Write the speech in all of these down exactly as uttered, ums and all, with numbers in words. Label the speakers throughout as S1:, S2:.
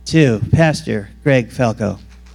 S1: to Pastor Greg Falco.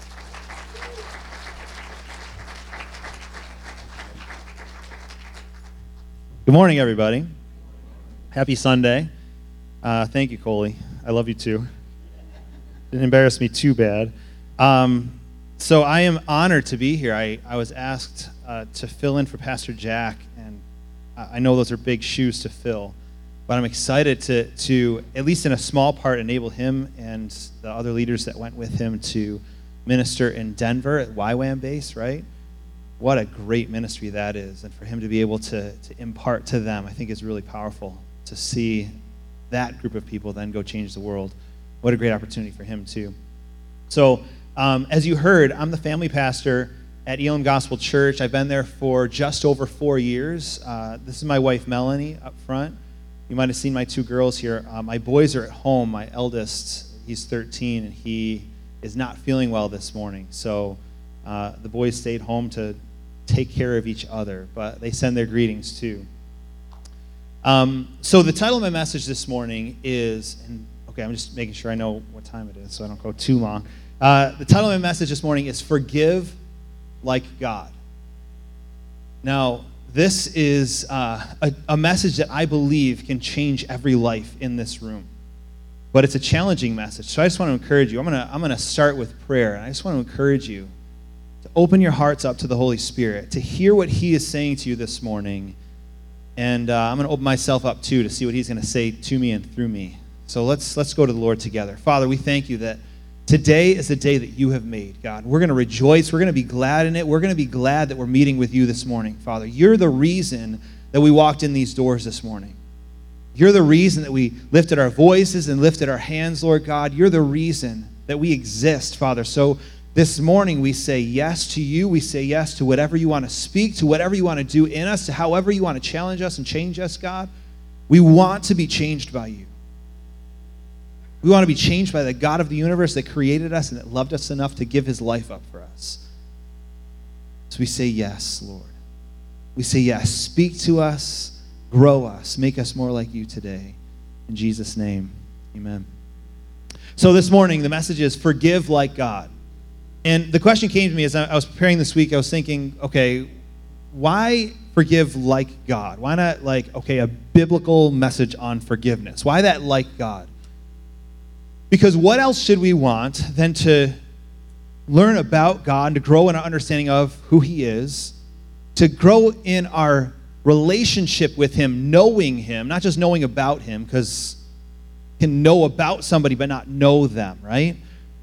S2: Good morning, everybody. Happy Sunday. Uh, thank you, Coley. I love you too. Didn't embarrass me too bad. Um, so I am honored to be here. I, I was asked uh, to fill in for Pastor Jack, and I know those are big shoes to fill, but I'm excited to, to at least in a small part, enable him and the other leaders that went with him to minister in Denver at Y WAM base, right? What a great ministry that is. And for him to be able to, to impart to them, I think is really powerful to see that group of people then go change the world. What a great opportunity for him, too. So, um, as you heard, I'm the family pastor at Elam Gospel Church. I've been there for just over four years. Uh, this is my wife, Melanie, up front. You might have seen my two girls here. Uh, my boys are at home. My eldest, he's thirteen, and he is not feeling well this morning. So uh, the boys stayed home to take care of each other, but they send their greetings, too. Um, so the title of my message this morning is, and okay, I'm just making sure I know what time it is so I don't go too long. Uh, the title of my message this morning is Forgive Like God. Now, this is uh, a, a message that I believe can change every life in this room. But it's a challenging message, so I just want to encourage you. I'm going to I'm going to start with prayer, and I just want to encourage you to open your hearts up to the Holy Spirit, to hear what He is saying to you this morning. And uh, I'm going to open myself up, too, to see what He's going to say to me and through me. So let's let's go to the Lord together. Father, we thank you that today is the day that you have made, God. We're going to rejoice. We're going to be glad in it. We're going to be glad that we're meeting with you this morning, Father. You're the reason that we walked in these doors this morning. You're the reason that we lifted our voices and lifted our hands, Lord God. You're the reason that we exist, Father. So this morning we say yes to you. We say yes to whatever you want to speak, to whatever you want to do in us, to however you want to challenge us and change us, God. We want to be changed by you. We want to be changed by the God of the universe that created us and that loved us enough to give his life up for us. So we say yes, Lord. We say yes. Speak to us, grow us, make us more like you today. In Jesus' name, amen. So this morning, the message is forgive like God. And the question came to me as I was preparing this week, I was thinking, okay, why forgive like God? Why not like, okay, a biblical message on forgiveness? Why that like God? Because what else should we want than to learn about God, to grow in our understanding of who he is, to grow in our relationship with him, knowing him, not just knowing about him, because you can know about somebody but not know them, right?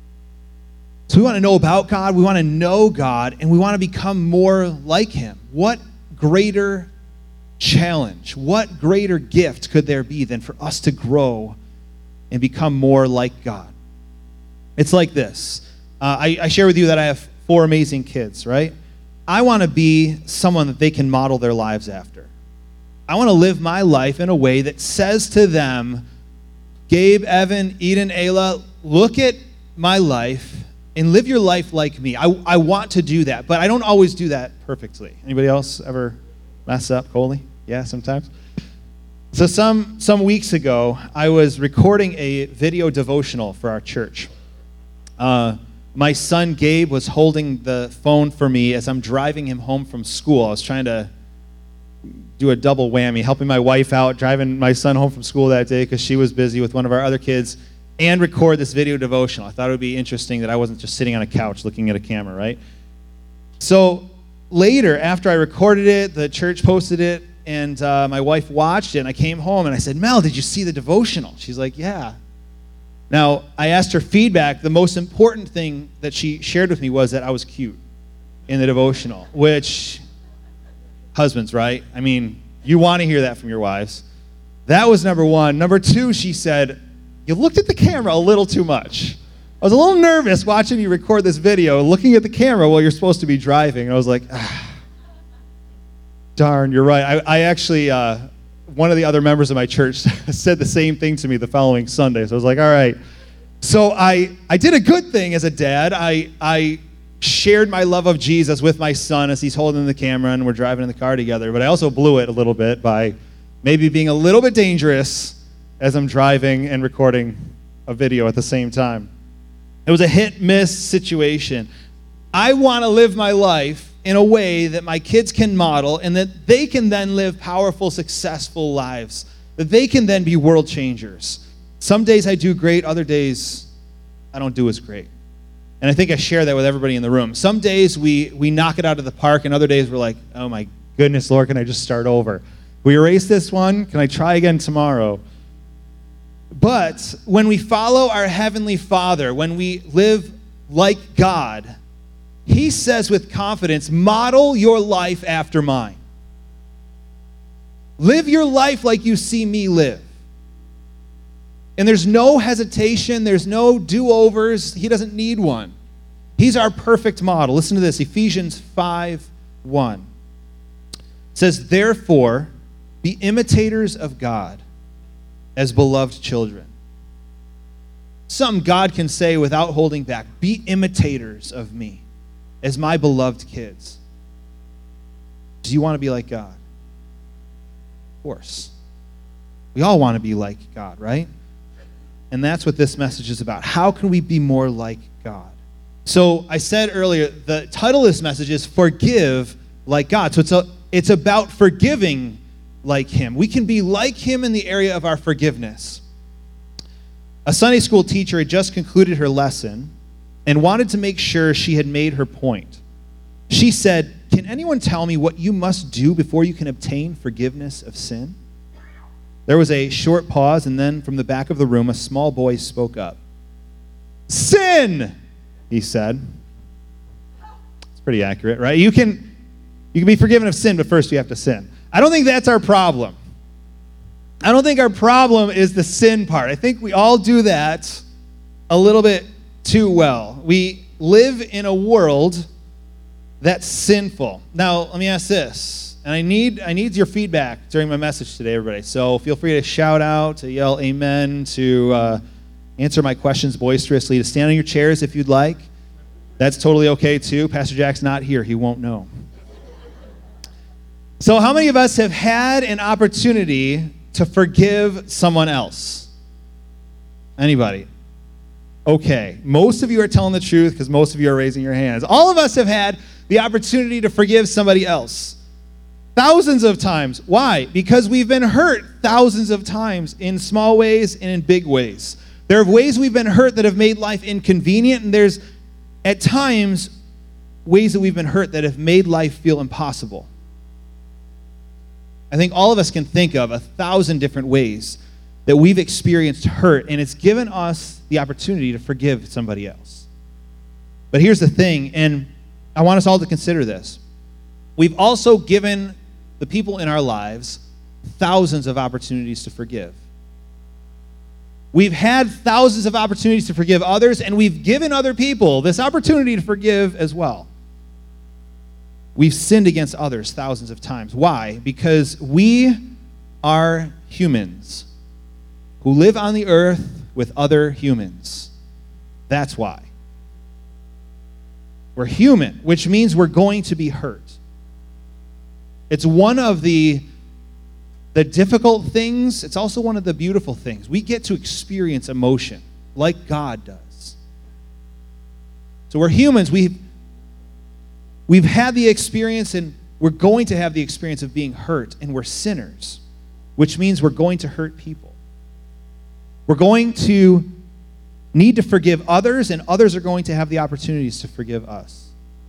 S2: So we want to know about God, we want to know God, and we want to become more like him. What greater challenge, what greater gift could there be than for us to grow and become more like God? It's like this. Uh, I, I share with you that I have four amazing kids, right? I want to be someone that they can model their lives after. I want to live my life in a way that says to them, Gabe, Evan, Eden, Ayla, look at my life and live your life like me. I, I want to do that, but I don't always do that perfectly. Anybody else ever mess up, Coley? Yeah, sometimes? So some some weeks ago, I was recording a video devotional for our church. Uh, my son Gabe was holding the phone for me as I'm driving him home from school. I was trying to do a double whammy, helping my wife out, driving my son home from school that day because she was busy with one of our other kids, and record this video devotional. I thought it would be interesting that I wasn't just sitting on a couch looking at a camera, right? So later, after I recorded it, the church posted it, and uh, my wife watched it, and I came home, and I said, Mel, did you see the devotional? She's like, yeah. Now, I asked her feedback. The most important thing that she shared with me was that I was cute in the devotional, which, husbands, right? I mean, you want to hear that from your wives. That was number one. Number two, she said, you looked at the camera a little too much. I was a little nervous watching you record this video, looking at the camera while you're supposed to be driving, and I was like, ah. Darn, you're right. I, I actually, uh, one of the other members of my church said the same thing to me the following Sunday. So I was like, all right. So I, I did a good thing as a dad. I, I shared my love of Jesus with my son as he's holding the camera and we're driving in the car together. But I also blew it a little bit by maybe being a little bit dangerous as I'm driving and recording a video at the same time. It was a hit-miss situation. I want to live my life in a way that my kids can model and that they can then live powerful, successful lives, that they can then be world changers. Some days I do great, other days I don't do as great. And I think I share that with everybody in the room. Some days we, we knock it out of the park, and other days we're like, oh my goodness, Lord, can I just start over? We erase this one? Can I try again tomorrow? But when we follow our Heavenly Father, when we live like God, He says with confidence, model your life after mine. Live your life like you see me live. And there's no hesitation, there's no do-overs. He doesn't need one. He's our perfect model. Listen to this, Ephesians five one. It says, therefore, be imitators of God as beloved children. Something God can say without holding back. Be imitators of me as my beloved kids. Do you want to be like God? Of course. We all want to be like God, right? And that's what this message is about. How can we be more like God? So I said earlier, the title of this message is Forgive Like God. So it's a, it's about forgiving like Him. We can be like Him in the area of our forgiveness. A Sunday school teacher had just concluded her lesson and wanted to make sure she had made her point. She said, can anyone tell me what you must do before you can obtain forgiveness of sin? There was a short pause, and then from the back of the room, a small boy spoke up. Sin, he said. It's pretty accurate, right? You can, you can be forgiven of sin, but first you have to sin. I don't think that's our problem. I don't think our problem is the sin part. I think we all do that a little bit too well. We live in a world that's sinful. Now, let me ask this. And I need I need your feedback during my message today, everybody. So feel free to shout out, to yell amen, to uh, answer my questions boisterously, to stand on your chairs if you'd like. That's totally okay, too. Pastor Jack's not here. He won't know. So how many of us have had an opportunity to forgive someone else? Anybody? Okay. Most of you are telling the truth because most of you are raising your hands. All of us have had the opportunity to forgive somebody else. Thousands of times. Why? Because we've been hurt thousands of times in small ways and in big ways. There are ways we've been hurt that have made life inconvenient, and there's, at times, ways that we've been hurt that have made life feel impossible. I think all of us can think of a thousand different ways that we've experienced hurt, and it's given us the opportunity to forgive somebody else. But here's the thing, and I want us all to consider this. We've also given the people in our lives thousands of opportunities to forgive. We've had thousands of opportunities to forgive others, and we've given other people this opportunity to forgive as well. We've sinned against others thousands of times. Why? Because we are humans who live on the earth with other humans. That's why. We're human, which means we're going to be hurt. It's one of the, the difficult things. It's also one of the beautiful things. We get to experience emotion like God does. So we're humans. We've, we've had the experience, and we're going to have the experience of being hurt, and we're sinners, which means we're going to hurt people. We're going to need to forgive others, and others are going to have the opportunities to forgive us.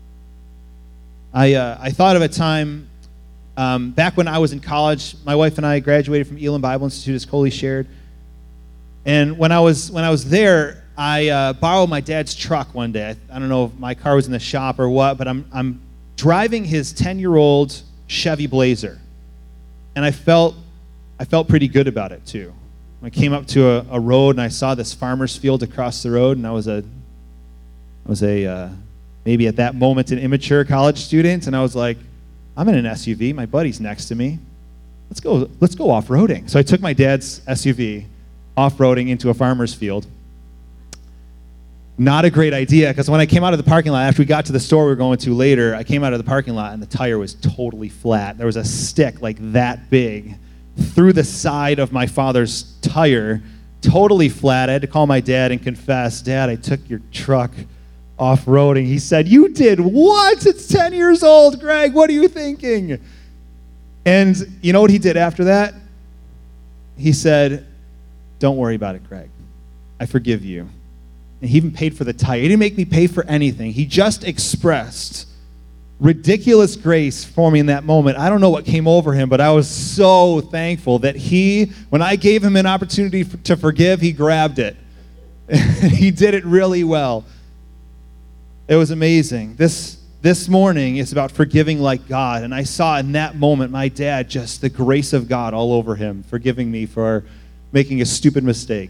S2: I, uh, I thought of a time Um, back when I was in college. My wife and I graduated from Elam Bible Institute, as Coley shared. And when I was when I was there, I uh, borrowed my dad's truck one day. I, I don't know if my car was in the shop or what, but I'm I'm driving his ten-year-old Chevy Blazer, and I felt I felt pretty good about it too. I came up to a, a road and I saw this farmer's field across the road, and I was a I was a uh, maybe at that moment an immature college student, and I was like, I'm in an S U V. My buddy's next to me. Let's go. Let's go off-roading. So I took my dad's S U V off-roading into a farmer's field. Not a great idea, because when I came out of the parking lot, after we got to the store we were going to later, I came out of the parking lot and the tire was totally flat. There was a stick like that big through the side of my father's tire totally flat. I had to call my dad and confess, Dad, I took your truck off-roading. He said, you did what? It's ten years old, Greg. What are you thinking? And you know what he did after that? He said, don't worry about it, Greg. I forgive you. And he even paid for the tire. He didn't make me pay for anything. He just expressed ridiculous grace for me in that moment. I don't know what came over him, but I was so thankful that he, when I gave him an opportunity f- to forgive, he grabbed it. He did it really well. It was amazing. This this morning is about forgiving like God, and I saw in that moment my dad, just the grace of God all over him, forgiving me for making a stupid mistake.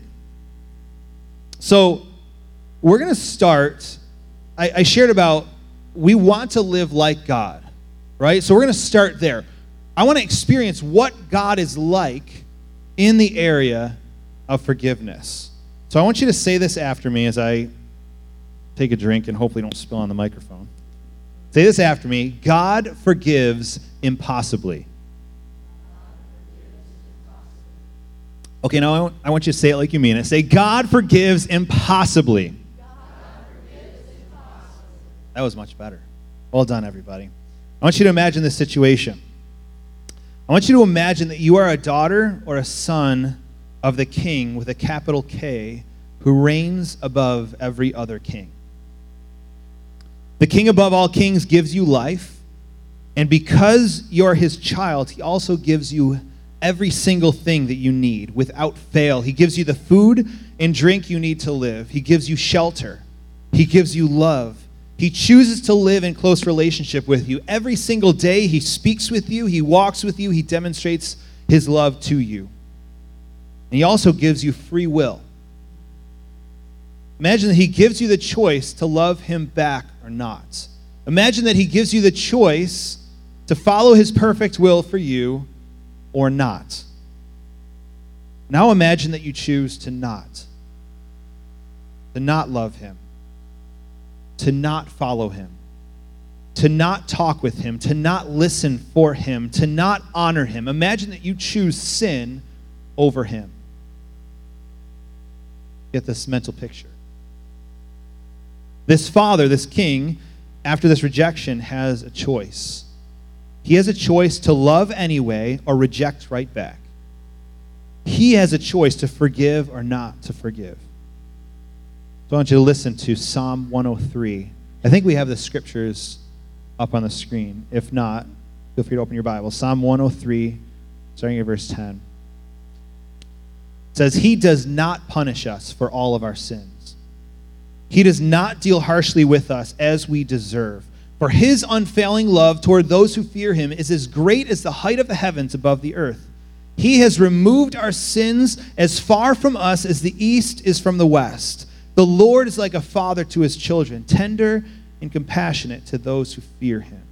S2: So we're going to start, I, I shared about we want to live like God, right? So we're going to start there. I want to experience what God is like in the area of forgiveness. So I want you to say this after me as I take a drink and hopefully don't spill on the microphone. Say this after me. God forgives impossibly. Okay, now I want, I want you to say it like you mean it. Say, God forgives impossibly. That was much better. Well done, everybody. I want you to imagine this situation. I want you to imagine that you are a daughter or a son of the king with a capital K who reigns above every other king. The king above all kings gives you life, and because you're his child, he also gives you every single thing that you need without fail. He gives you the food and drink you need to live. He gives you shelter. He gives you love. He chooses to live in close relationship with you. Every single day, he speaks with you, he walks with you, he demonstrates his love to you. And he also gives you free will. Imagine that he gives you the choice to love him back or not. Imagine that he gives you the choice to follow his perfect will for you or not. Now imagine that you choose to not. To not love him. To not follow him. To not talk with him. To not listen for him. To not honor him. Imagine that you choose sin over him. Get this mental picture. This father, this king, after this rejection, has a choice. He has a choice to love anyway or reject right back. He has a choice to forgive or not to forgive. So I want you to listen to Psalm one oh three. I think we have the scriptures up on the screen. If not, feel free to open your Bible. Psalm one oh three, starting at verse ten. It says, he does not punish us for all of our sins. He does not deal harshly with us as we deserve. For his unfailing love toward those who fear him is as great as the height of the heavens above the earth. He has removed our sins as far from us as the east is from the west. The Lord is like a father to his children, tender and compassionate to those who fear him.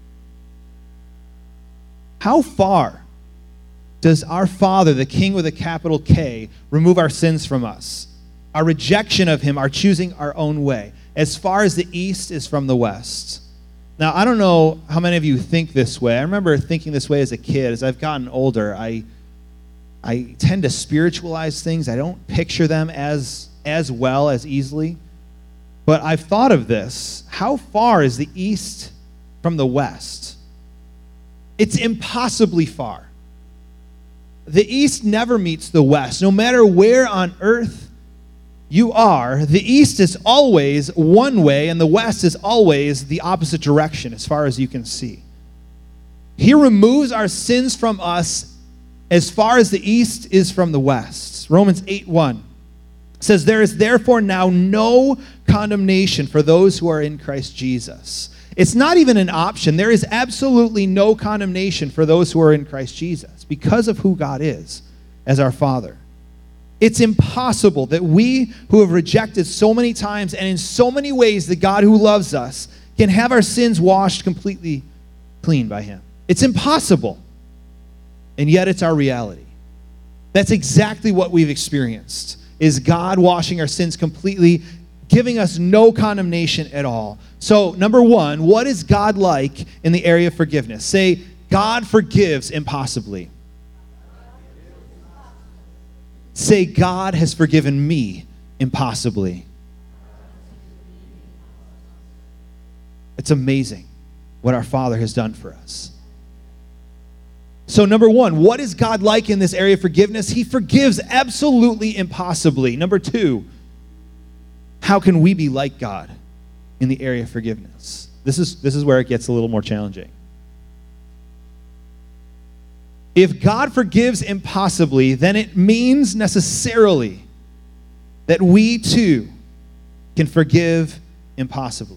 S2: How far does our Father, the King with a capital K, remove our sins from us? Our rejection of him, our choosing our own way, as far as the east is from the west. Now, I don't know how many of you think this way. I remember thinking this way as a kid. As I've gotten older, I I tend to spiritualize things. I don't picture them as, as well, as easily. But I've thought of this. How far is the east from the west? It's impossibly far. The east never meets the west. No matter where on earth you are, the east is always one way, and the west is always the opposite direction as far as you can see. He removes our sins from us as far as the east is from the west. Romans eight one says, there is therefore now no condemnation for those who are in Christ Jesus. It's not even an option. There is absolutely no condemnation for those who are in Christ Jesus because of who God is as our Father. It's impossible that we who have rejected so many times and in so many ways the God who loves us can have our sins washed completely clean by him. It's impossible. And yet it's our reality. That's exactly what we've experienced, is God washing our sins completely, giving us no condemnation at all. So, number one, what is God like in the area of forgiveness? Say, God forgives impossibly. Say, God has forgiven me impossibly. It's amazing what our Father has done for us. So number one, what is God like in this area of forgiveness? He forgives absolutely impossibly. Number two, how can we be like God in the area of forgiveness? This is, this is where it gets a little more challenging. If God forgives impossibly, then it means necessarily that we too can forgive impossibly.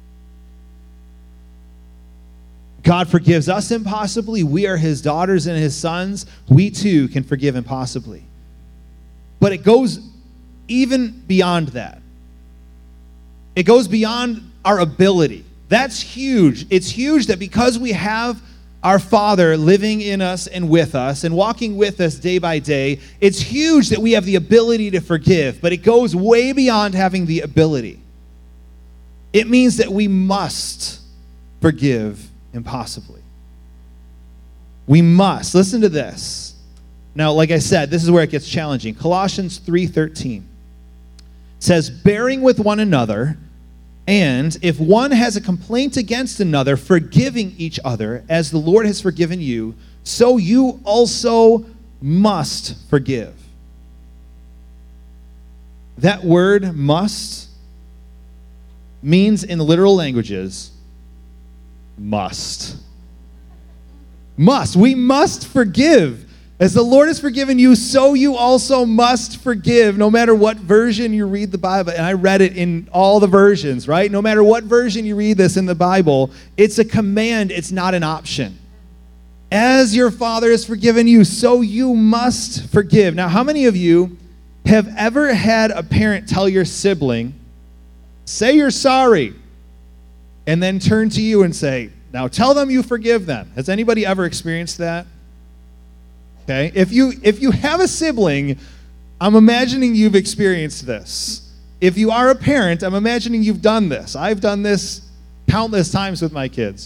S2: God forgives us impossibly. We are his daughters and his sons. We too can forgive impossibly. But it goes even beyond that. It goes beyond our ability. That's huge. It's huge that because we have our Father living in us and with us and walking with us day by day, it's huge that we have the ability to forgive, but it goes way beyond having the ability. It means that we must forgive impossibly. We must. Listen to this. Now, like I said, this is where it gets challenging. Colossians three thirteen says, bearing with one another, and if one has a complaint against another, forgiving each other, as the Lord has forgiven you, so you also must forgive. That word must means in the literal languages, must. Must. We must forgive. As the Lord has forgiven you, so you also must forgive, no matter what version you read the Bible. And I read it in all the versions, right? No matter what version you read this in the Bible, it's a command, it's not an option. As your Father has forgiven you, so you must forgive. Now, how many of you have ever had a parent tell your sibling, say you're sorry, and then turn to you and say, now tell them you forgive them? Has anybody ever experienced that? Okay, if you if you have a sibling, I'm imagining you've experienced this. If you are a parent, I'm imagining you've done this. I've done this countless times with my kids.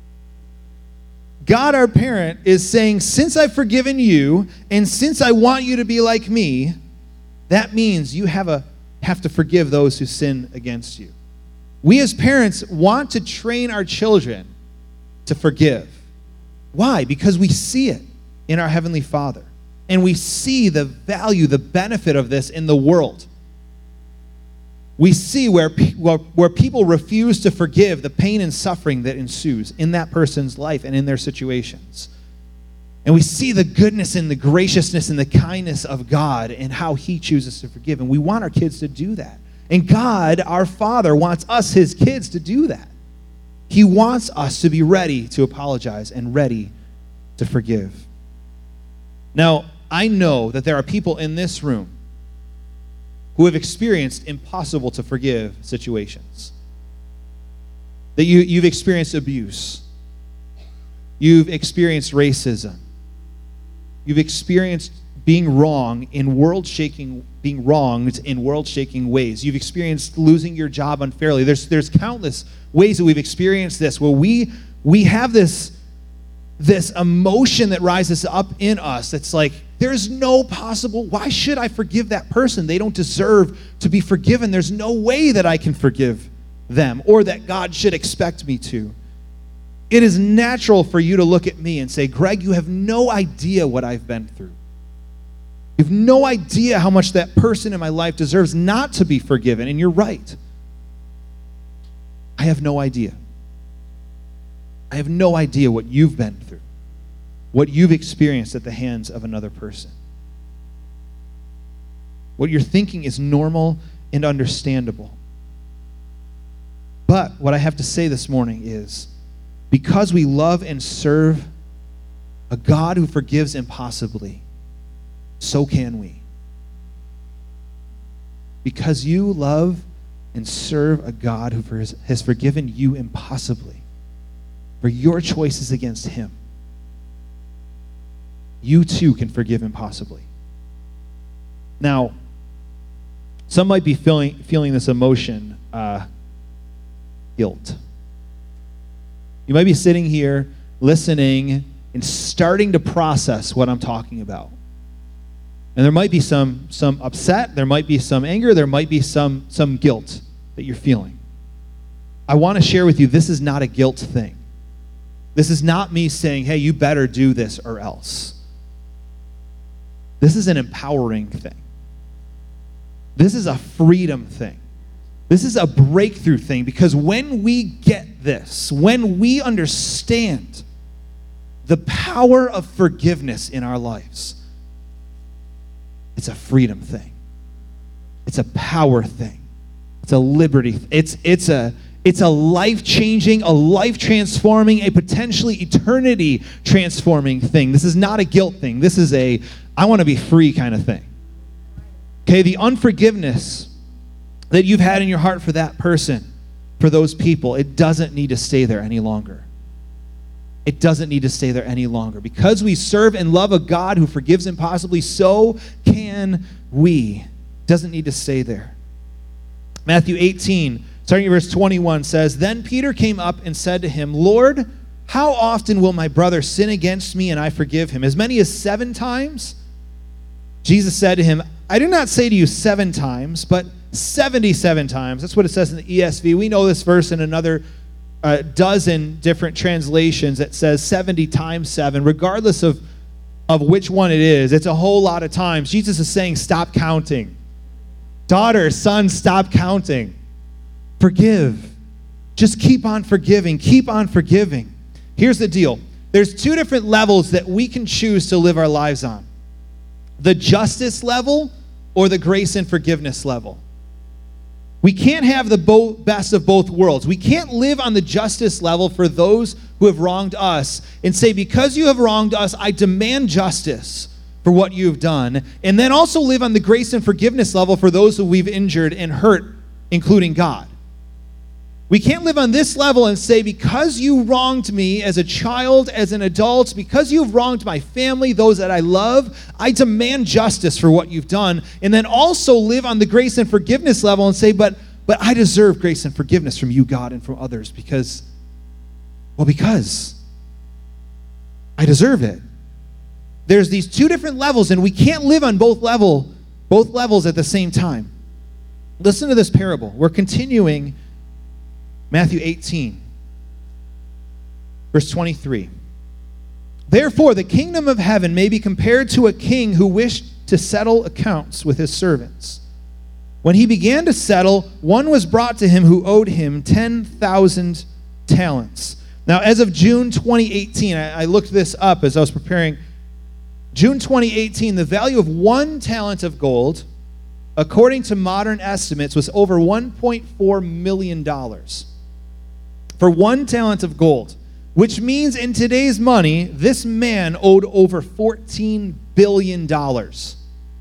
S2: God, our parent, is saying, since I've forgiven you, and since I want you to be like me, that means you have a have to forgive those who sin against you. We as parents want to train our children to forgive. Why? Because we see it in our Heavenly Father. And we see the value, the benefit of this in the world. We see where, where, where people refuse to forgive the pain and suffering that ensues in that person's life and in their situations. And we see the goodness and the graciousness and the kindness of God and how he chooses to forgive. And we want our kids to do that. And God, our Father, wants us, his kids, to do that. He wants us to be ready to apologize and ready to forgive. Now, I know that there are people in this room who have experienced impossible to forgive situations. That you, you've experienced abuse. You've experienced racism. You've experienced being wrong in world-shaking, being wronged in world-shaking ways. You've experienced losing your job unfairly. There's, there's countless ways that we've experienced this where we, we have this this emotion that rises up in us that's like, there's no possible, why should I forgive that person? They don't deserve to be forgiven. There's no way that I can forgive them or that God should expect me to. It is natural for you to look at me and say, Greg, you have no idea what I've been through. You have no idea how much that person in my life deserves not to be forgiven, and you're right. I have no idea. I have no idea what you've been through, what you've experienced at the hands of another person. What you're thinking is normal and understandable. But what I have to say this morning is, because we love and serve a God who forgives impossibly, so can we. Because you love and serve a God who has forgiven you impossibly, for your choices against him, you too can forgive impossibly. Now, some might be feeling, feeling this emotion, uh, guilt. You might be sitting here listening and starting to process what I'm talking about. And there might be some, some upset, there might be some anger, there might be some, some guilt that you're feeling. I want to share with you, this is not a guilt thing. This is not me saying, hey, you better do this or else. This is an empowering thing. This is a freedom thing. This is a breakthrough thing, because when we get this, when we understand the power of forgiveness in our lives, it's a freedom thing. It's a power thing. It's a liberty. It's, it's a, it's a life-changing, a life-transforming, a potentially eternity-transforming thing. This is not a guilt thing. This is a, I want to be free kind of thing. Okay, the unforgiveness that you've had in your heart for that person, for those people, it doesn't need to stay there any longer. It doesn't need to stay there any longer. Because we serve and love a God who forgives impossibly, so can we. Doesn't need to stay there. Matthew eighteen, starting at verse twenty-one, says, Then Peter came up and said to him, Lord, how often will my brother sin against me and I forgive him? As many as seven times? Jesus said to him, I do not say to you seven times, but seventy-seven times. That's what it says in the E S V. We know this verse in another a dozen different translations that says seventy times seven, regardless of, of which one it is. It's a whole lot of times. Jesus is saying, stop counting. Daughter, son, stop counting. Forgive. Just keep on forgiving. Keep on forgiving. Here's the deal. There's two different levels that we can choose to live our lives on. The justice level or the grace and forgiveness level. We can't have the bo- best of both worlds. We can't live on the justice level for those who have wronged us and say, because you have wronged us, I demand justice for what you have done, and then also live on the grace and forgiveness level for those who we've injured and hurt, including God. We can't live on this level and say, because you wronged me as a child, as an adult, because you've wronged my family, those that I love, I demand justice for what you've done. And then also live on the grace and forgiveness level and say, but, but I deserve grace and forgiveness from you, God, and from others because, well, because I deserve it. There's these two different levels, and we can't live on both level, both levels at the same time. Listen to this parable. We're continuing Matthew eighteen, verse twenty-three. Therefore, the kingdom of heaven may be compared to a king who wished to settle accounts with his servants. When he began to settle, one was brought to him who owed him ten thousand talents. Now, as of June twenty eighteen, I, I looked this up as I was preparing. June twenty eighteen, the value of one talent of gold, according to modern estimates, was over one point four million dollars. For one talent of gold, which means in today's money, this man owed over fourteen billion dollars.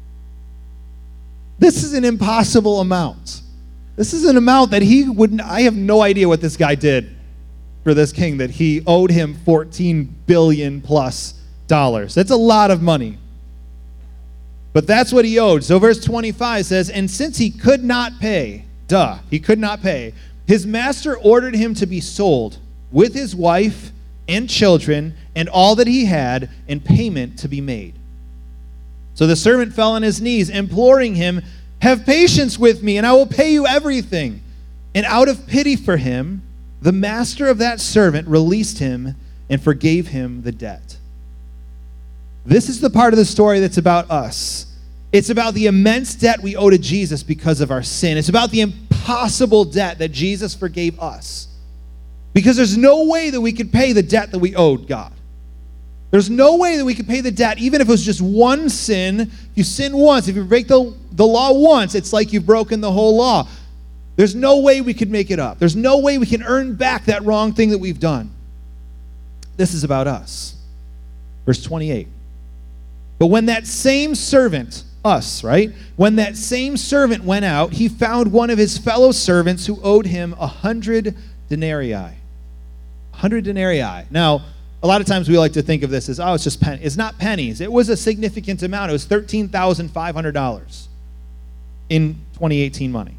S2: This is an impossible amount. This is an amount that he wouldn't, I have no idea what this guy did for this king, that he owed him fourteen billion plus dollars. That's a lot of money. But that's what he owed. So verse twenty-five says, and since he could not pay, duh, he could not pay, his master ordered him to be sold with his wife and children and all that he had, and payment to be made. So the servant fell on his knees, imploring him, have patience with me, and I will pay you everything. And out of pity for him, the master of that servant released him and forgave him the debt. This is the part of the story that's about us. It's about the immense debt we owe to Jesus because of our sin. It's about the impossible debt that Jesus forgave us. Because there's no way that we could pay the debt that we owed God. There's no way that we could pay the debt, even if it was just one sin. If you sin once, if you break the, the law once, it's like you've broken the whole law. There's no way we could make it up. There's no way we can earn back that wrong thing that we've done. This is about us. Verse twenty-eight. But when that same servant, us, right? When that same servant went out, he found one of his fellow servants who owed him a hundred denarii. A hundred denarii. Now, a lot of times we like to think of this as, oh, it's just pennies. It's not pennies. It was a significant amount. It was thirteen thousand five hundred dollars in twenty eighteen money.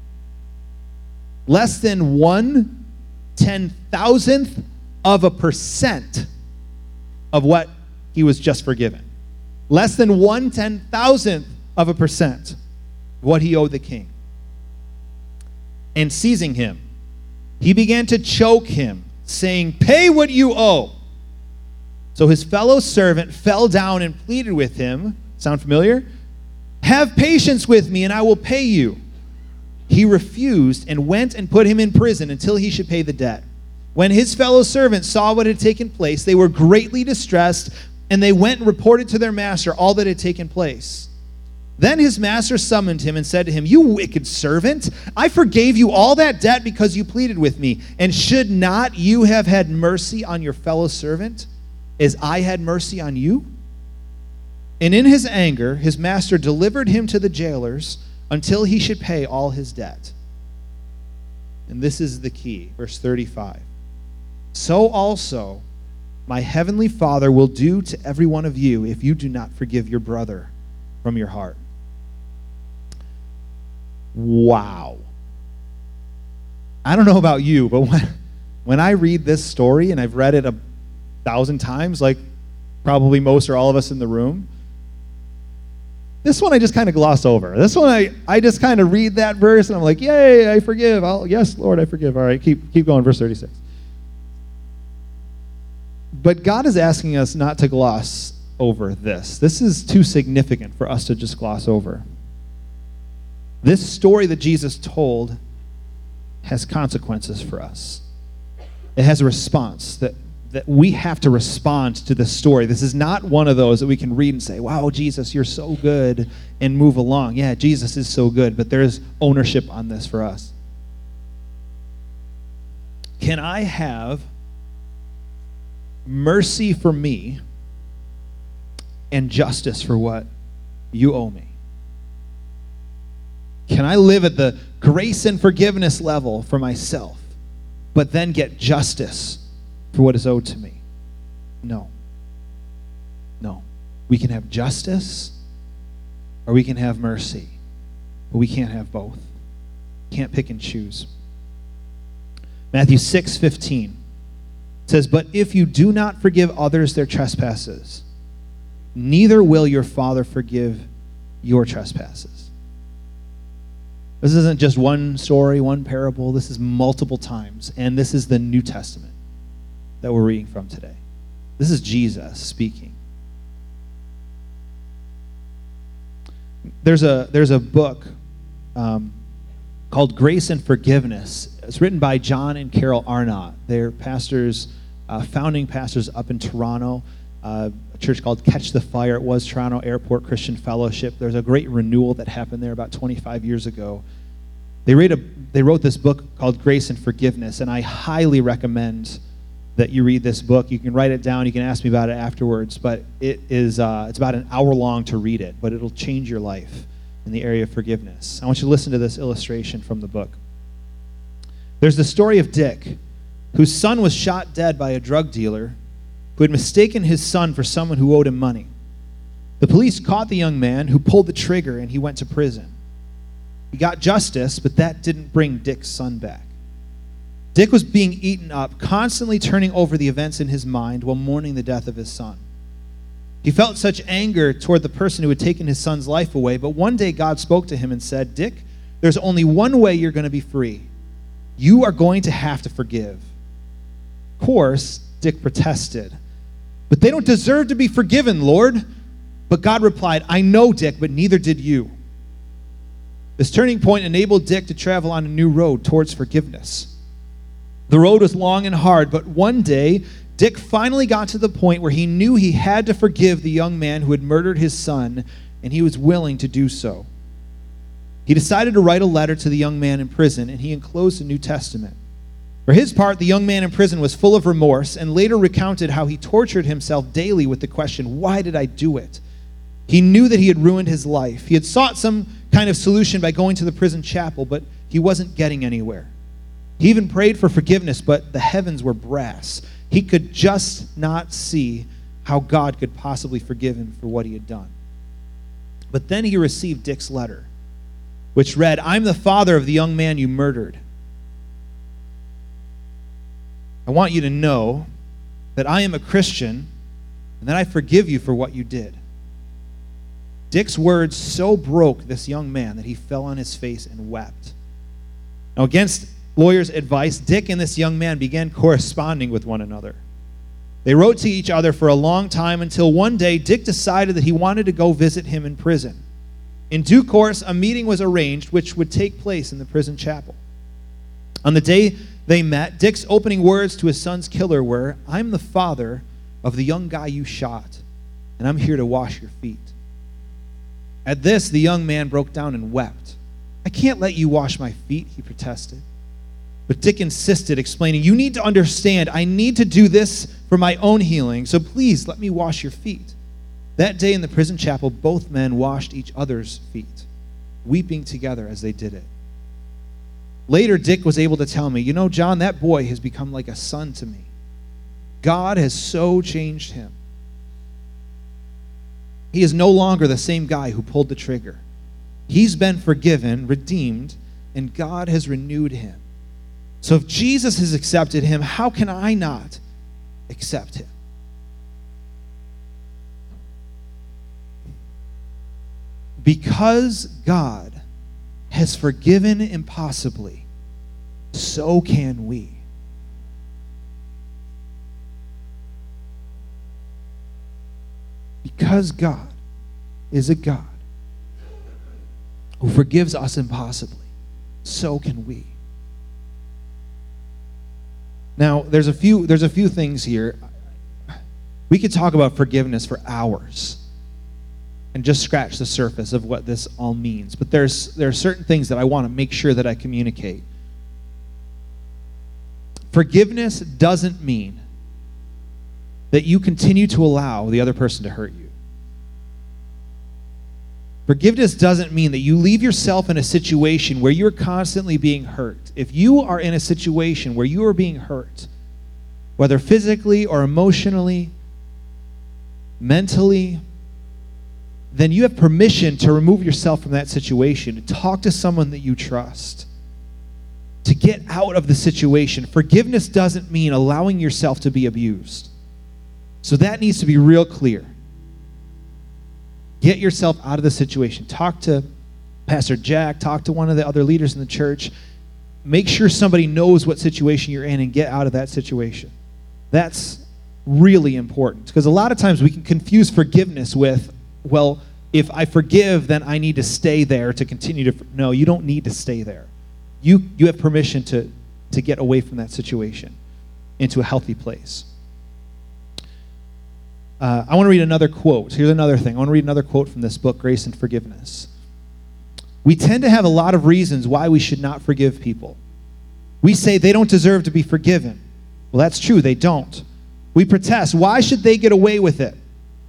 S2: Less than one ten thousandth of a percent of what he was just forgiven. less than one ten thousandth of a percent of what he owed the king. And seizing him, he began to choke him, saying, "Pay what you owe." So his fellow servant fell down and pleaded with him. Sound familiar? "Have patience with me, and I will pay you." He refused and went and put him in prison until he should pay the debt. When his fellow servants saw what had taken place, they were greatly distressed, and they went and reported to their master all that had taken place. Then his master summoned him and said to him, "You wicked servant, I forgave you all that debt because you pleaded with me. And should not you have had mercy on your fellow servant, as I had mercy on you?" And in his anger, his master delivered him to the jailers until he should pay all his debt. And this is the key, verse thirty-five. "So also my heavenly Father will do to every one of you if you do not forgive your brother from your heart." Wow. I don't know about you, but when, when I read this story, and I've read it a thousand times, like probably most or all of us in the room, this one I just kind of gloss over. This one I, I just kind of read that verse and I'm like, yay, I forgive. I'll, yes, Lord, I forgive. All right, keep, keep going, verse thirty-six. But God is asking us not to gloss over this. This is too significant for us to just gloss over. This story that Jesus told has consequences for us. It has a response that, that we have to respond to this story. This is not one of those that we can read and say, "Wow, Jesus, you're so good," and move along. Yeah, Jesus is so good, but there's ownership on this for us. Can I have mercy for me and justice for what you owe me? Can I live at the grace and forgiveness level for myself, but then get justice for what is owed to me? No. No. We can have justice or we can have mercy, but we can't have both. Can't pick and choose. Matthew six fifteen says, "But if you do not forgive others their trespasses, neither will your Father forgive your trespasses." This isn't just one story, one parable. This is multiple times. And this is the New Testament that we're reading from today. This is Jesus speaking. There's a, there's a book um, called Grace and Forgiveness. It's written by John and Carol Arnott. They're pastors, uh, founding pastors up in Toronto. Uh, a church called Catch the Fire. It was Toronto Airport Christian Fellowship. There's a great renewal that happened there about twenty-five years ago. They, read a, they wrote this book called Grace and Forgiveness, and I highly recommend that you read this book. You can write it down. You can ask me about it afterwards, but it is uh, it's about an hour long to read it, but it'll change your life in the area of forgiveness. I want you to listen to this illustration from the book. There's the story of Dick, whose son was shot dead by a drug dealer who had mistaken his son for someone who owed him money. The police caught the young man, who pulled the trigger, and he went to prison. He got justice, but that didn't bring Dick's son back. Dick was being eaten up, constantly turning over the events in his mind while mourning the death of his son. He felt such anger toward the person who had taken his son's life away, but one day God spoke to him and said, "Dick, there's only one way you're going to be free. You are going to have to forgive." Of course, Dick protested. "But they don't deserve to be forgiven, Lord." But God replied, "I know, Dick, but neither did you." This turning point enabled Dick to travel on a new road towards forgiveness. The road was long and hard, but one day, Dick finally got to the point where he knew he had to forgive the young man who had murdered his son, and he was willing to do so. He decided to write a letter to the young man in prison, and he enclosed the New Testament. For his part, the young man in prison was full of remorse and later recounted how he tortured himself daily with the question, "Why did I do it?" He knew that he had ruined his life. He had sought some kind of solution by going to the prison chapel, but he wasn't getting anywhere. He even prayed for forgiveness, but the heavens were brass. He could just not see how God could possibly forgive him for what he had done. But then he received Dick's letter, which read, "I'm the father of the young man you murdered. I want you to know that I am a Christian and that I forgive you for what you did. Dick's words so broke this young man that he fell on his face and wept. Now, against lawyers' advice, Dick and this young man began corresponding with one another. They wrote to each other for a long time until one day Dick decided that he wanted to go visit him in prison. In due course, a meeting was arranged which would take place in the prison chapel. On the day they met, Dick's opening words to his son's killer were, "I'm the father of the young guy you shot, and I'm here to wash your feet." At this, the young man broke down and wept. "I can't let you wash my feet," he protested. But Dick insisted, explaining, "You need to understand, I need to do this for my own healing, so please let me wash your feet." That day in the prison chapel, both men washed each other's feet, weeping together as they did it. Later, Dick was able to tell me, "You know, John, that boy has become like a son to me. God has so changed him. He is no longer the same guy who pulled the trigger. He's been forgiven, redeemed, and God has renewed him. So if Jesus has accepted him, how can I not accept him?" Because God has forgiven impossibly, so can we. Because God is a God who forgives us impossibly, so can we. Now, there's a few there's a few things here. We could talk about forgiveness for hours and just scratch the surface of what this all means. But there's there are certain things that I want to make sure that I communicate. Forgiveness doesn't mean that you continue to allow the other person to hurt you. Forgiveness doesn't mean that you leave yourself in a situation where you're constantly being hurt. If you are in a situation where you are being hurt, whether physically or emotionally, mentally, then you have permission to remove yourself from that situation, to talk to someone that you trust, to get out of the situation. Forgiveness doesn't mean allowing yourself to be abused. So that needs to be real clear. Get yourself out of the situation. Talk to Pastor Jack, talk to one of the other leaders in the church. Make sure somebody knows what situation you're in and get out of that situation. That's really important, because a lot of times we can confuse forgiveness with, well, if I forgive, then I need to stay there to continue to... No, you don't need to stay there. You you have permission to, to get away from that situation into a healthy place. Uh, I want to read another quote. Here's another thing. I want to read another quote from this book, Grace and Forgiveness. "We tend to have a lot of reasons why we should not forgive people. We say they don't deserve to be forgiven. Well, that's true, they don't. We protest, why should they get away with it?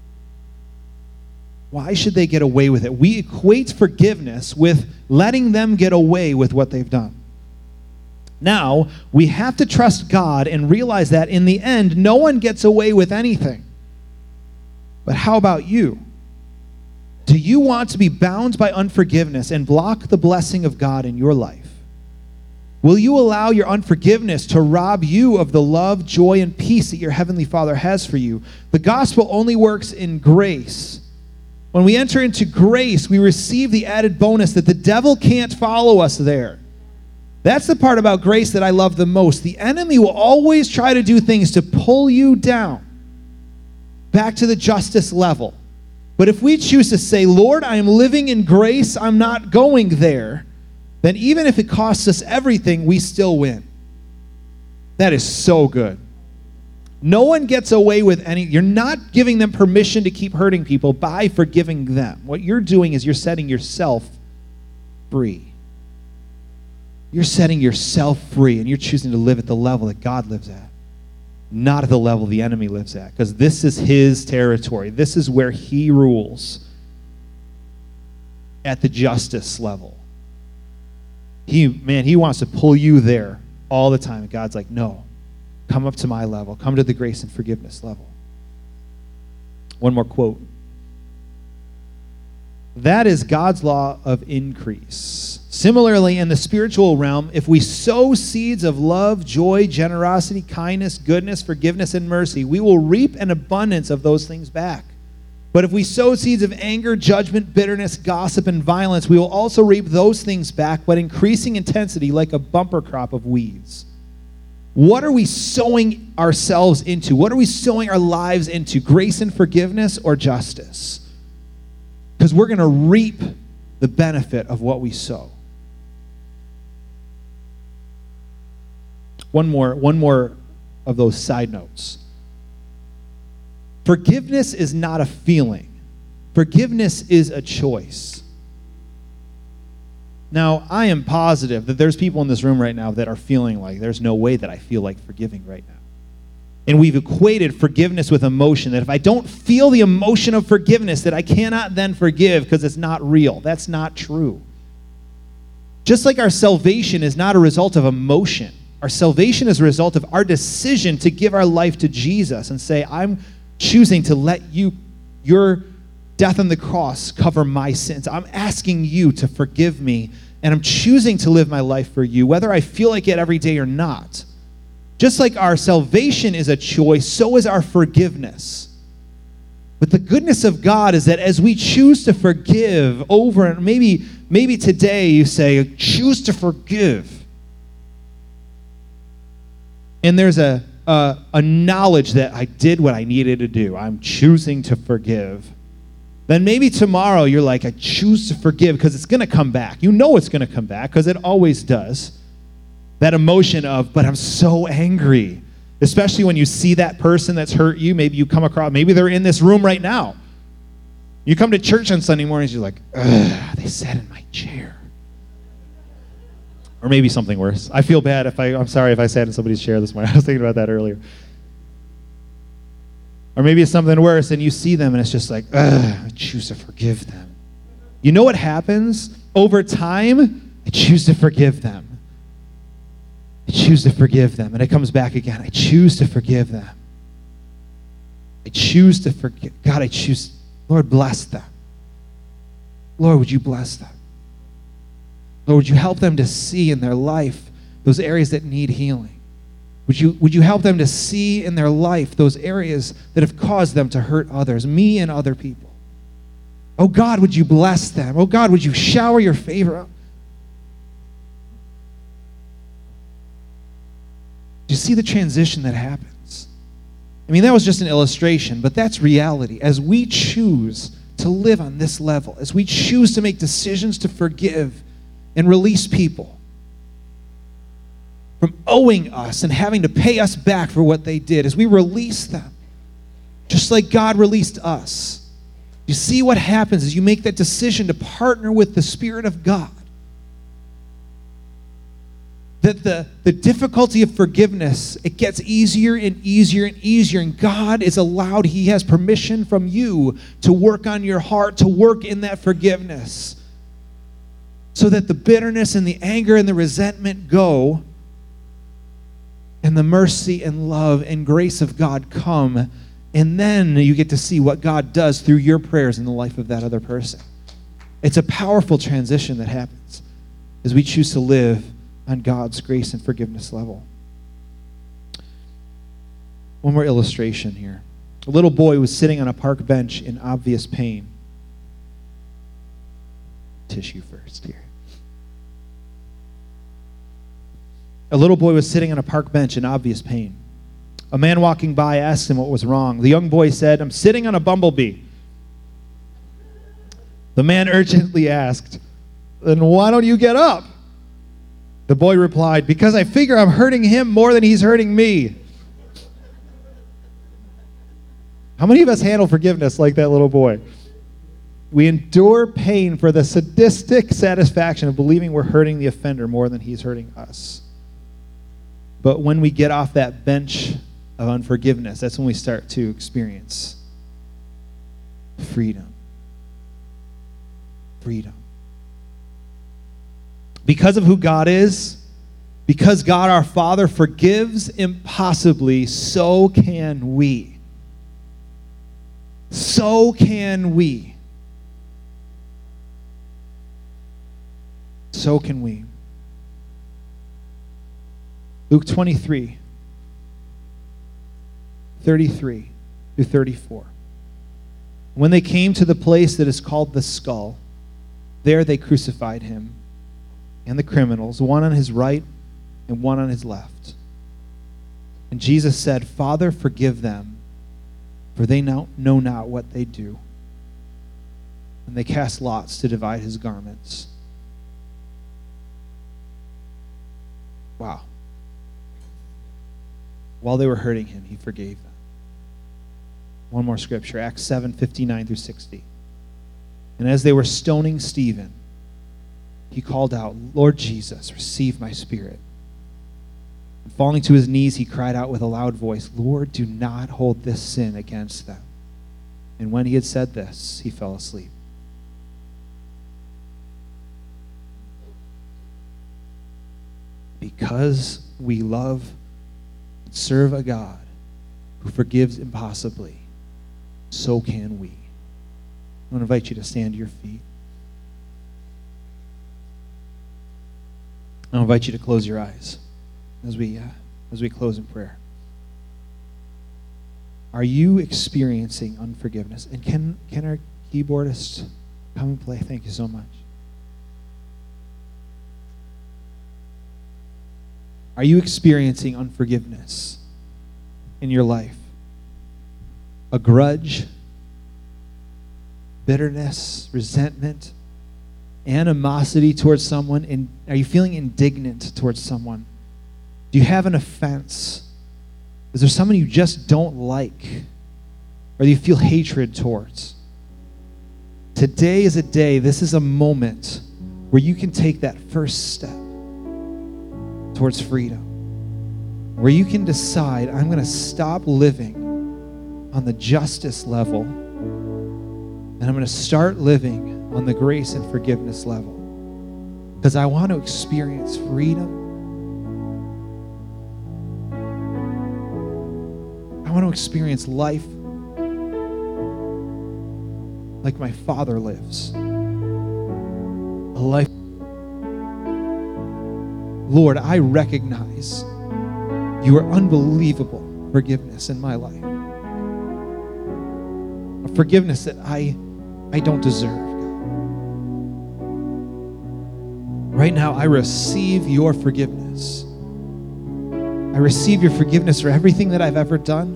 S2: Why should they get away with it? We equate forgiveness with letting them get away with what they've done. Now, we have to trust God and realize that in the end, no one gets away with anything. But how about you? Do you want to be bound by unforgiveness and block the blessing of God in your life? Will you allow your unforgiveness to rob you of the love, joy, and peace that your Heavenly Father has for you? The gospel only works in grace. When we enter into grace, we receive the added bonus that the devil can't follow us there. That's the part about grace that I love the most. The enemy will always try to do things to pull you down back to the justice level. But if we choose to say, Lord, I am living in grace, I'm not going there, then even if it costs us everything, we still win. That is so good. No one gets away with any, you're not giving them permission to keep hurting people by forgiving them. What you're doing is you're setting yourself free. You're setting yourself free, and you're choosing to live at the level that God lives at, not at the level the enemy lives at, because this is his territory. This is where he rules at the justice level. He, man, he wants to pull you there all the time. And God's like, no, come up to my level. Come to the grace and forgiveness level. One more quote. That is God's law of increase. Similarly, in the spiritual realm, if we sow seeds of love, joy, generosity, kindness, goodness, forgiveness, and mercy, we will reap an abundance of those things back.
S3: But if we sow seeds of anger, judgment, bitterness, gossip, and violence, we will also reap those things back, but increasing intensity like a bumper crop of weeds. What are we sowing ourselves into? What are we sowing our lives into? Grace and forgiveness or justice? Because we're going to reap the benefit of what we sow. One more, one more of those side notes. Forgiveness is not a feeling. Forgiveness is a choice. Now, I am positive that there's people in this room right now that are feeling like there's no way that I feel like forgiving right now. And we've equated forgiveness with emotion, that if I don't feel the emotion of forgiveness, that I cannot then forgive because it's not real. That's not true. Just like our salvation is not a result of emotion, our salvation is a result of our decision to give our life to Jesus and say, I'm choosing to let you, your death on the cross, cover my sins. I'm asking you to forgive me, and I'm choosing to live my life for you, whether I feel like it every day or not. Just like our salvation is a choice, so is our forgiveness. But the goodness of God is that as we choose to forgive over, and maybe, maybe today you say, choose to forgive. And there's a, a, a knowledge that I did what I needed to do. I'm choosing to forgive. Then maybe tomorrow you're like, I choose to forgive because it's going to come back. You know it's going to come back because it always does. That emotion of, but I'm so angry. Especially when you see that person that's hurt you. Maybe you come across, maybe they're in this room right now. You come to church on Sunday mornings, you're like, ugh, they sat in my chair. Or maybe something worse. I feel bad if I, I'm sorry if I sat in somebody's chair this morning. I was thinking about that earlier. Or maybe it's something worse and you see them and it's just like, ugh, I choose to forgive them. You know what happens? Over time, I choose to forgive them. I choose to forgive them. And it comes back again. I choose to forgive them. I choose to forgive. God, I choose. Lord, bless them. Lord, would you bless them? Lord, would you help them to see in their life those areas that need healing? Would you, would you help them to see in their life those areas that have caused them to hurt others, me and other people? Oh God, would you bless them? Oh God, would you shower your favor? Do you see the transition that happens? I mean, that was just an illustration, but that's reality. As we choose to live on this level, as we choose to make decisions to forgive and release people from owing us and having to pay us back for what they did, as we release them, just like God released us. You see what happens as you make that decision to partner with the Spirit of God. That the, the difficulty of forgiveness, it gets easier and easier and easier, and God is allowed, He has permission from you to work on your heart, to work in that forgiveness, so that the bitterness and the anger and the resentment go, and the mercy and love and grace of God come, and then you get to see what God does through your prayers in the life of that other person. It's a powerful transition that happens as we choose to live on God's grace and forgiveness level. One more illustration here. A little boy was sitting on a park bench in obvious pain. Tissue first here. A little boy was sitting on a park bench in obvious pain. A man walking by asked him what was wrong. The young boy said, "I'm sitting on a bumblebee." The man urgently asked, "Then why don't you get up?" The boy replied, "Because I figure I'm hurting him more than he's hurting me." How many of us handle forgiveness like that little boy? We endure pain for the sadistic satisfaction of believing we're hurting the offender more than he's hurting us. But when we get off that bench of unforgiveness, that's when we start to experience freedom. Freedom. Because of who God is, because God our Father forgives impossibly, so can we. So can we. So can we. Luke twenty-three, thirty-three through thirty-four. When they came to the place that is called the Skull, there they crucified him and the criminals, one on his right and one on his left. And Jesus said, Father, forgive them, for they know, know not what they do. And they cast lots to divide his garments. Wow. While they were hurting him, he forgave them. One more scripture, Acts seven, fifty-nine through sixty. And as they were stoning Stephen, he called out, Lord Jesus, receive my spirit. And falling to his knees, he cried out with a loud voice, Lord, do not hold this sin against them. And when he had said this, he fell asleep. Because we love and serve a God who forgives impossibly, so can we. I want to invite you to stand to your feet. I invite you to close your eyes as we, uh, as we close in prayer. Are you experiencing unforgiveness? And can, can our keyboardist come and play? Thank you so much. Are you experiencing unforgiveness in your life? A grudge, bitterness, resentment, animosity towards someone? And are you feeling indignant towards someone? Do you have an offense? Is there someone you just don't like? Or do you feel hatred towards? Today is a day, this is a moment where you can take that first step towards freedom, where you can decide, I'm going to stop living on the justice level, and I'm going to start living on the grace and forgiveness level, because I want to experience freedom. I want to experience life like my Father lives, a life. Lord, I recognize your unbelievable forgiveness in my life. A forgiveness that I, I don't deserve, God. Right now, I receive your forgiveness. I receive your forgiveness for everything that I've ever done,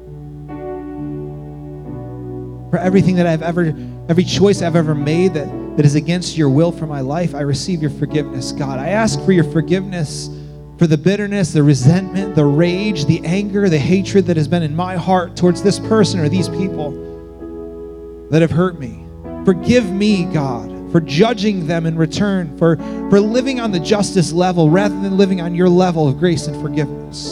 S3: for everything that I've ever, every choice I've ever made that that is against your will for my life. I receive your forgiveness, God. I ask for your forgiveness for the bitterness, the resentment, the rage, the anger, the hatred that has been in my heart towards this person or these people that have hurt me. Forgive me, God, for judging them in return, for, for living on the justice level rather than living on your level of grace and forgiveness.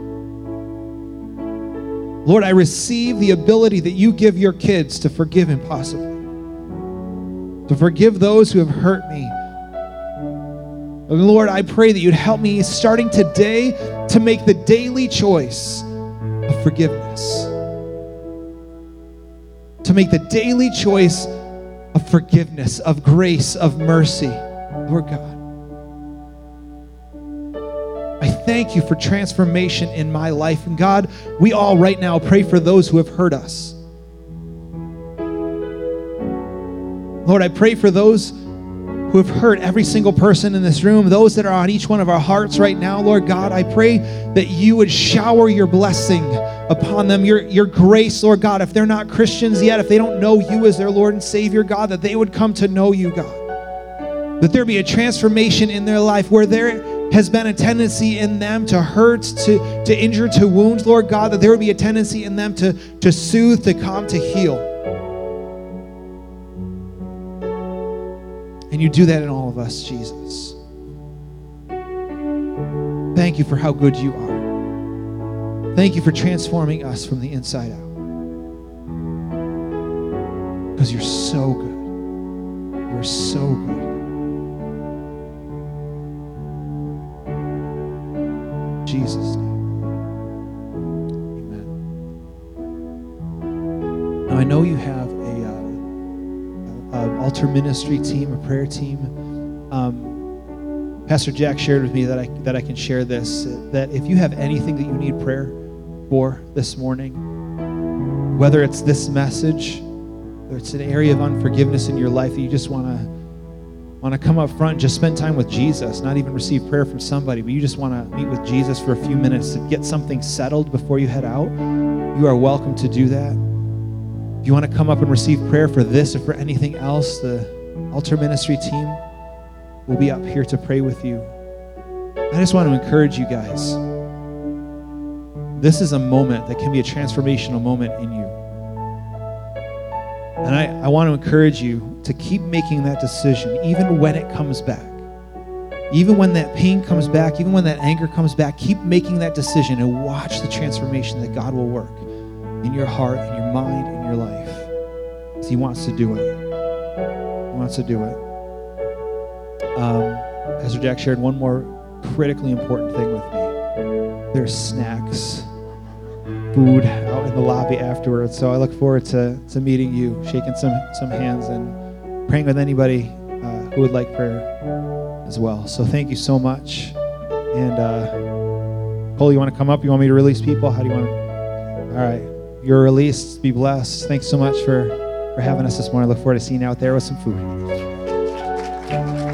S3: Lord, I receive the ability that you give your kids to forgive impossibly, to forgive those who have hurt me. And Lord, I pray that you'd help me starting today to make the daily choice of forgiveness. To make the daily choice of forgiveness, of grace, of mercy. Lord God, I thank you for transformation in my life. And God, we all right now pray for those who have hurt us. Lord, I pray for those who have hurt every single person in this room, those that are on each one of our hearts right now. Lord God, I pray that you would shower your blessing upon them, your, your grace, Lord God. If they're not Christians yet, if they don't know you as their Lord and Savior, God, that they would come to know you, God. That there be a transformation in their life where there has been a tendency in them to hurt, to, to injure, to wound, Lord God, that there would be a tendency in them to, to soothe, to calm, to heal. And you do that in all of us, Jesus. Thank you for how good you are. Thank you for transforming us from the inside out. Because you're so good. You're so good. In Jesus' name. Amen. Now I know you have Uh, altar ministry team, a prayer team. Um, Pastor Jack shared with me that I that I can share this, that if you have anything that you need prayer for this morning, whether it's this message Whether it's an area of unforgiveness in your life that you just want to want to come up front and just spend time with Jesus, not even receive prayer from somebody, but you just want to meet with Jesus for a few minutes to get something settled before you head out, you are welcome to do that. If you want to come up and receive prayer for this or for anything else, the altar ministry team will be up here to pray with you. I just want to encourage you guys. This is a moment that can be a transformational moment in you. And I, I want to encourage you to keep making that decision, even when it comes back. Even when that pain comes back, even when that anger comes back, keep making that decision and watch the transformation that God will work in your heart, in your mind, in your life. Because he wants to do it. He wants to do it. Um, Pastor Jack shared one more critically important thing with me. There's snacks, food out in the lobby afterwards. So I look forward to, to meeting you, shaking some, some hands, and praying with anybody uh, who would like prayer as well. So thank you so much. And uh, Cole, you want to come up? You want me to release people? How do you want to? All right. You're released. Be blessed. Thanks so much for, for having us this morning. I look forward to seeing you out there with some food.